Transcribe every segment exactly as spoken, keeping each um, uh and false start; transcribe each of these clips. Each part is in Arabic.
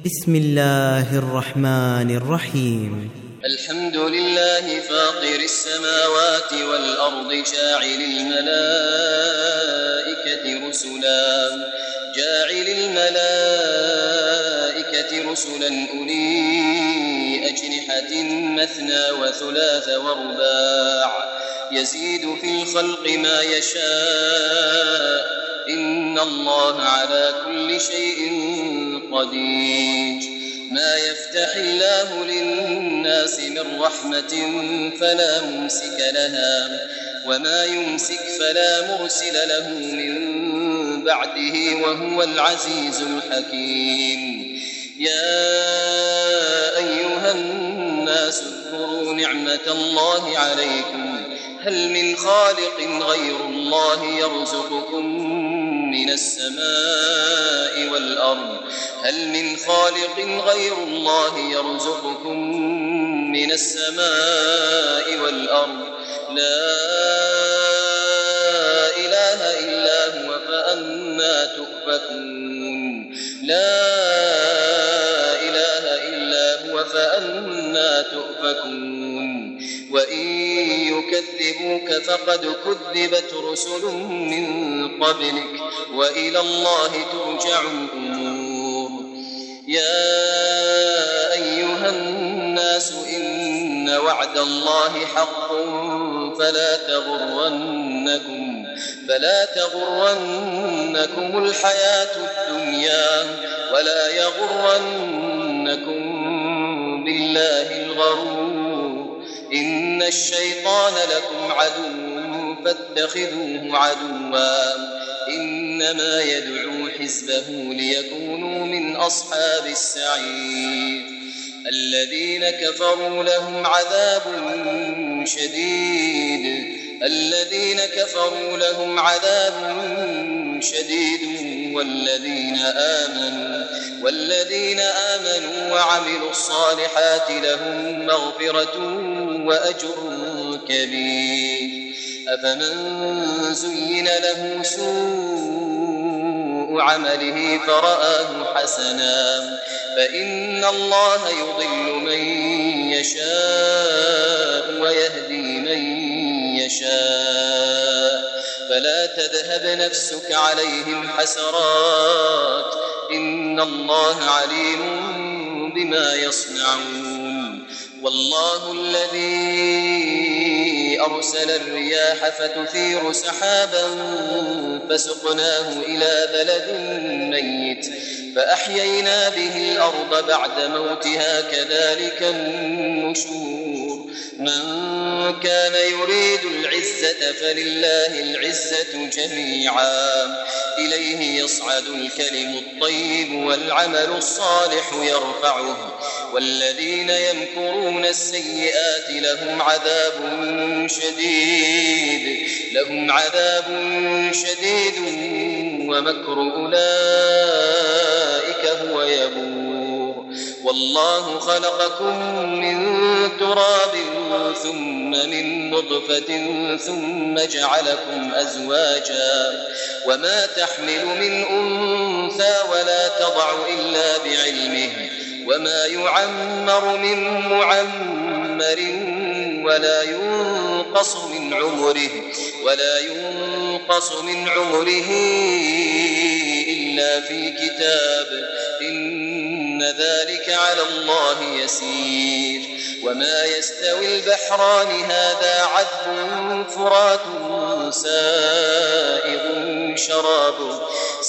بسم الله الرحمن الرحيم. الحمد لله فاطر السماوات والأرض جاعل الملائكة رسلا جاعل الملائكة رسلا أولي أجنحة مثنى وثلاث ورباع يزيد في الخلق ما يشاء إن الله على كل شيء قدير. ما يفتح الله للناس من رحمة فلا ممسك لها وما يمسك فلا مرسل له من بعده وهو العزيز الحكيم. يا أيها الناس اذكروا نعمة الله عليكم هل من خالق غير الله يرزقكم من السماء والأرض هل من خالق غير الله يرزقكم من السماء والأرض لا إله إلا هو فأنى تؤفكون لا إله إلا هو فأنى تؤفكون. وإن يكذبوك فقد كذبت رسل من قبلك وإلى الله ترجع الأمور. يا أيها الناس إن وعد الله حق فلا تغرنكم فلا تغرنكم الحياة الدنيا ولا يغرنكم بالله الغرور. إن الشيطان لكم عدو فاتخذوه عدوا إنما يدعو حزبه ليكونوا من أصحاب السعير. الذين كفروا لهم عذاب شديد الذين كفروا لهم عذاب شديد والذين آمنوا والذين آمنوا وعملوا الصالحات لهم مغفرة وأجر كبير. أفمن زين له سوء عمله فرآه حسنا فإن الله يضل من يشاء ويهدي من يشاء فلا تذهب نفسك عليهم حسرات إن الله عليم بما يصنعون. والله الذي أرسل الرياح فتثير سحابا فسقناه إلى بلد ميت فأحيينا به الأرض بعد موتها كذلك النشور. من كان يريد العزة فلله العزة جميعا إليه يصعد الكلم الطيب والعمل الصالح يرفعه والذين يمكرون السيئات لهم عذاب شديد لهم عذاب شديد ومكر أولئك هو يبور. والله خلقكم من تراب ثم من نطفة ثم جعلكم أزواجا وما تحمل من أنثى ولا تضع إلا بعلمه وما يعمر من معمر ولا ينقص من عمره ولا ينقص من عمره إلا في كتاب إن ذلك على الله يسير. وما يستوي البحران هذا عذب فرات سائغ شرابه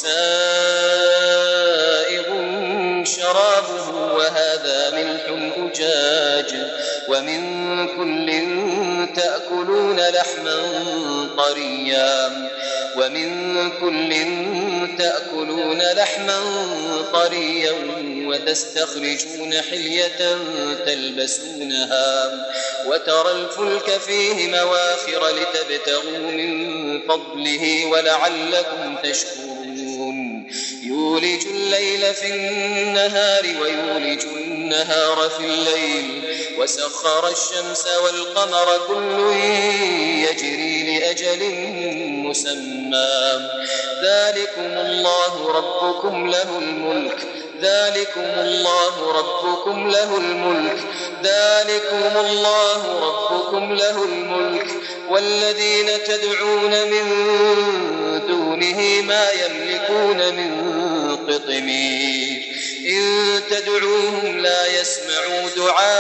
سائغ شرابه وهذا ملح أجاج ومن كل تأكلون لحما طريا ومن كل تأكلون لحما طريا وتستخرجون حلية تلبسونها وترى الفلك فيه مواخر لتبتغوا من فضله ولعلكم تشكرون. يولج الليل في النهار ويولج النهار في الليل وسخر الشمس والقمر كل يجري لأجل مسمى ذلكم الله ربكم له الملك ذلكم الله ربكم له الملك ذلكم الله ربكم له الملك والذين تدعون من دونه ما يملكون من قطمير إن تدعوهم لا يسمعوا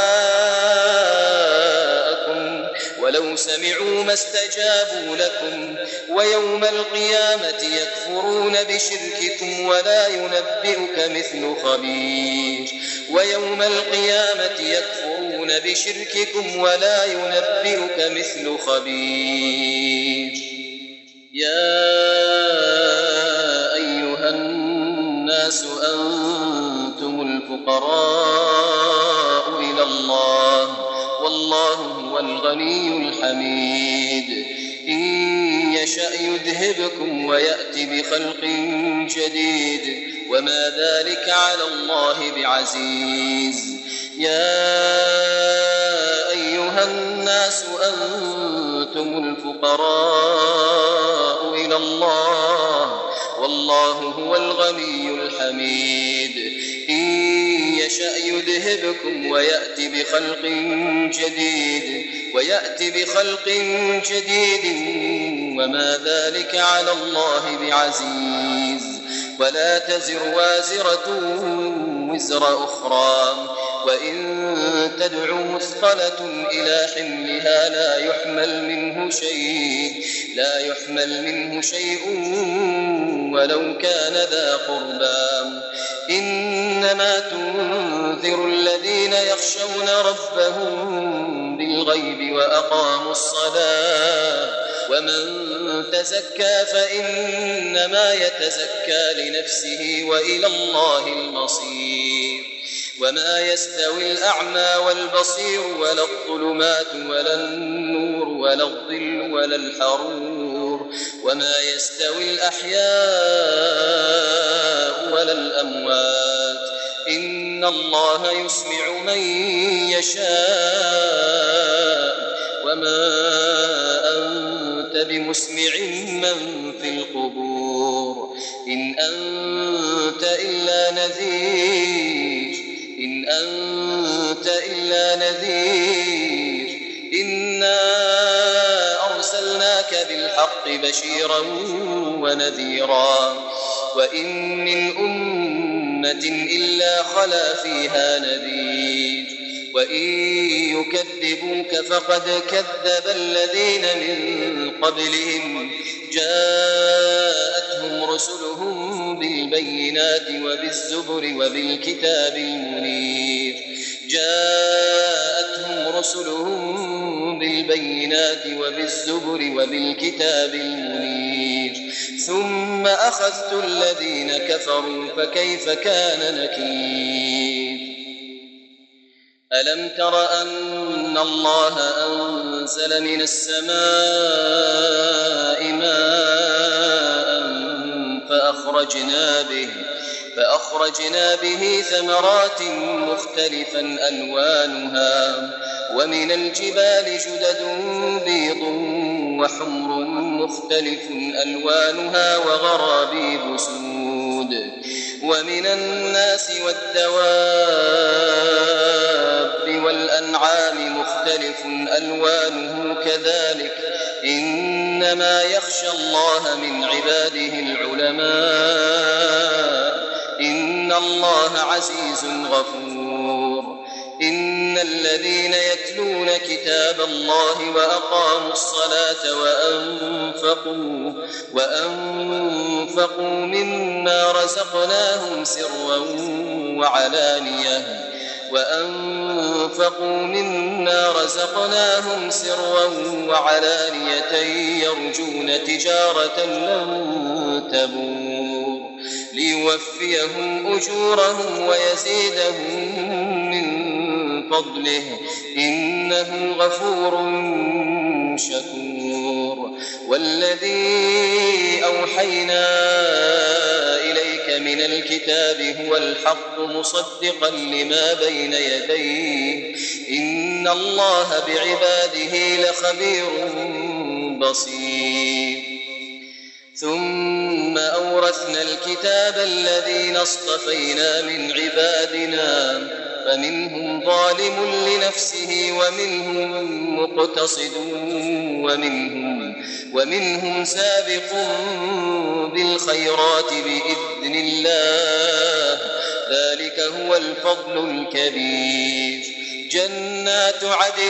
دعاءكم ولو سمعوا ما استجابوا لكم ويوم القيامة يكفرون بشرككم ولا ينبئك مثل خبير ويوم القيامة يكفرون بشرككم ولا ينبئك مثل خبير يا أيها الناس أنتم الفقراء إلى الله والله هو الغني الحميد إن يشأ يذهبكم ويأتي بخلق جديد وما ذلك على الله بعزيز يا أيها الناس أنتم الفقراء إلى الله والله هو الغني الحميد إن يشأ يذهبكم ويأتي بخلق جديد ويأتي بخلق جديد وما ذلك على الله بعزيز ولا تزر وازرة وزر أخرى وإن تدع مثقلة إلى حملها لا يحمل منه شيء لا يحمل منه شيء ولو كان ذا قربى إنما تنذر الذين يخشون ربهم بالغيب وأقاموا الصلاة ومن تزكى فإنما يتزكى لنفسه وإلى الله المصير وما يستوي الأعمى والبصير ولا الظلمات ولا النور ولا الظل ولا الحرور وما يستوي الأحياء ولا الأموات إن الله يسمع من يشاء وما أنت بمسمع من في القبور إن أنت إلا نذير إن أنت إلا نذير إنا أرسلناك بالحق بشيرا ونذيرا وإن من أمة إلا خلا فيها نذير وإن يكذبوك فقد كذب الذين من قبلهم جاءتهم رسلهم بالبينات وبالزبر وبالكتاب المنير جاءتهم رسلهم بالبينات وبالزبر وبالكتاب المنير ثم أخذت الذين كفروا فكيف كان نكير ألم تر أن الله أنزل من السماء ماء فأخرجنا به فأخرجنا به ثمرات مختلفا ألوانها ومن الجبال جدد بيض وحمر مختلف ألوانها وغرابيب سود ومن الناس والدواب والأنعام مختلف ألوانه كذلك إنما يخشى الله من عباده العلماء إن الله عزيز غفور إن الذين يتلون كتاب الله وأقاموا الصلاة وأنفقوا وأنفقوا مما رزقناهم سرا وعلانية وأنفقوا مما رزقناهم سرا وعلانية يرجون تجارة لن تبور ليوفيهم أجورهم ويزيدهم من فضله إنه غفور شكور والذي أوحينا إليك من الكتاب هو الحق مصدقا لما بين يديه إن الله بعباده لخبير بصير ثم أورثنا الكتاب الذين اصطفينا من عبادنا فمنهم ظالم لنفسه ومنهم مقتصد ومنهم, ومنهم سابق بالخيرات بإذن الله ذلك هو الفضل الكبير. جنات عدن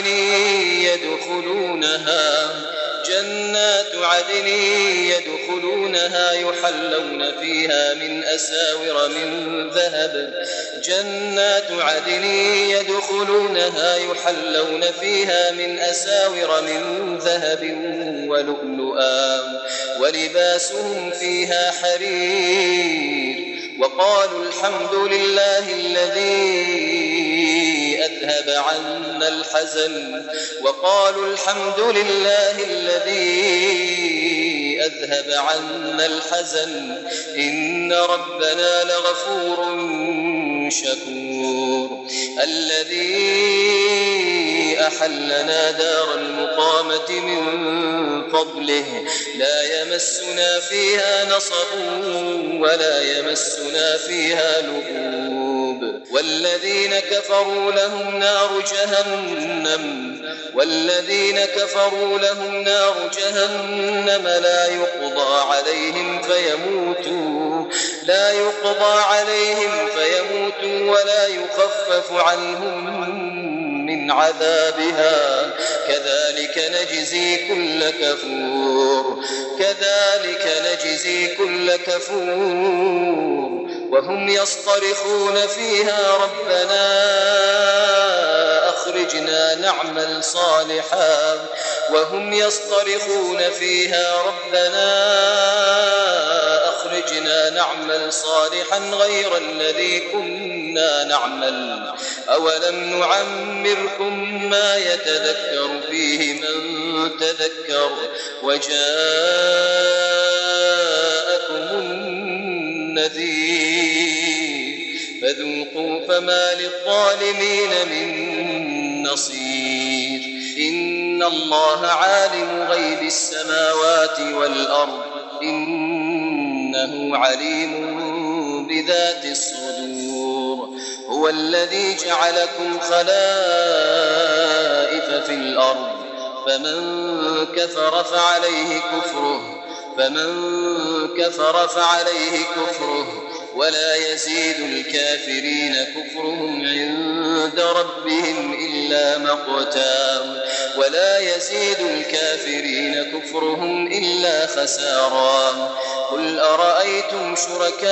يدخلونها جنات عدن يدخلونها يحلون فيها من أساور من ذهب جنات عدن يدخلونها يحلون فيها من أساور من ذهب ولؤلؤا ولباسهم فيها حرير. وقالوا الحمد لله الذي أذهب عنا الحزن وقالوا الحمد لله الذي أذهب عنا الحزن إن ربنا لغفور شكور. الذي أحلنا دار المقامة من فضله لا يمسنا فيها نصب ولا يمسنا فيها لغوب. والذين كفروا لهم نار جهنم والذين كفروا لهم نار جهنم لا يقضى عليهم فيموتوا لا يقضى عليهم فيموتوا ولا يخفف عنهم من عذابها كذلك نجزي كل كفور كذلك نجزي كل كفور. وهم يصطرخون فيها ربنا أخرجنا نعمل صالحا وهم يصطرخون فيها ربنا أخرجنا نعمل صالحا غير الذي كنا نعمل أولم نعمركم ما يتذكر فيه من تذكر وجاءكم النذير فذوقوا فما للظالمين من نصير. إن الله عالم غيب السماوات والأرض إنه عليم بذات الصدور. هو الذي جعلكم خلائف في الأرض فمن كفر فعليه كفره فمن كفر فعليه كفره ولا يزيد الكافرين كفرهم عند ربهم إلا مقتا ولا يزيد الكافرين كفرهم إلا خسارا. قل أرأيتم شركاءكم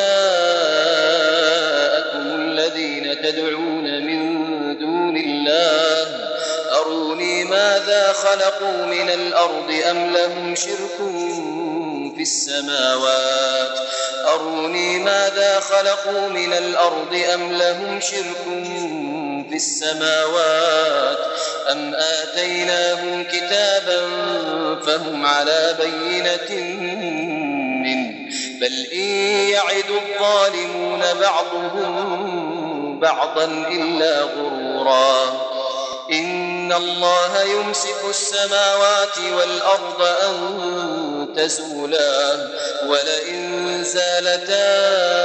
الذين تدعون من دون الله أروني ماذا خلقوا من الأرض أم لهم شرك في السماوات أروني ماذا خلقوا من الأرض أم لهم شرك في السماوات أم آتيناهم كتابا فهم على بينة منه بل إن يعد الظالمون بعضهم بعضا إلا غرورا. إن الله يمسك السماوات والأرض أن تزولا ولئن زالتا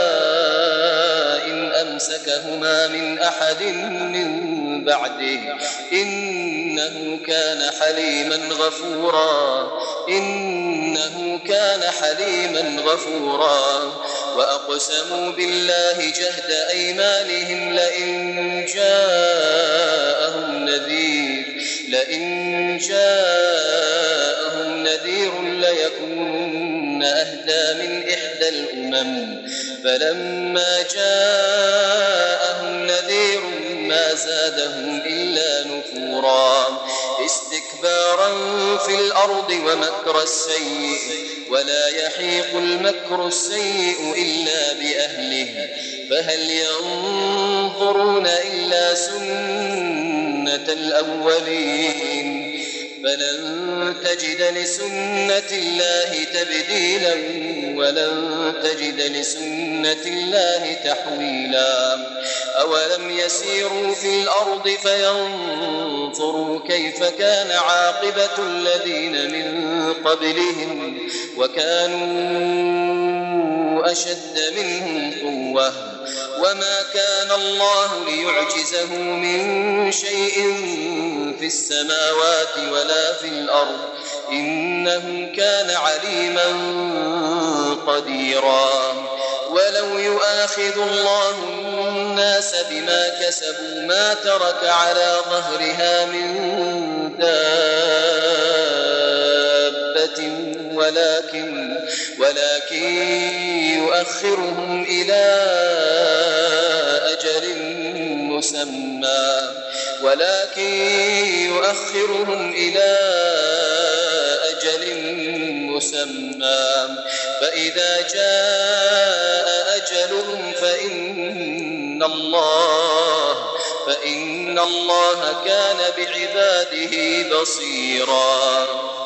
إن أمسكهما من أحد من بعده إنه كان حليما غفورا إنه كان حليما غفورا. وأقسموا بالله جهد أيمانهم لئن جاءهم نذير لئن جاءهم نذير ليكونن أهدى من إحدى الأمم فلما جاءهم نذير ما زادهم إلا نفورا استكبارا في الأرض ومكر السيء ولا يحيق المكر السيء إلا بأهله فهل ينظرون إلا سنة الأولين فلن تجد لسنة الله تبديلا ولن تجد لسنة الله تحويلا. أولم يسيروا في الأرض فينظروا كيف كان عاقبة الذين من قبلهم وكانوا أشد منهم قوة وما كان الله ليعجزه من شيء في السماوات ولا في الأرض إنه كان عليما قديرا ولو يؤاخذ الله الناس بما كسبوا ما ترك على ظهرها من دابة ولكن, ولكن يؤخرهم إلى أجل مسمى ولكن يؤخرهم إلى أجل مسمى فإذا جاء أجلهم فإن الله فإن الله كان بعباده بصيرا.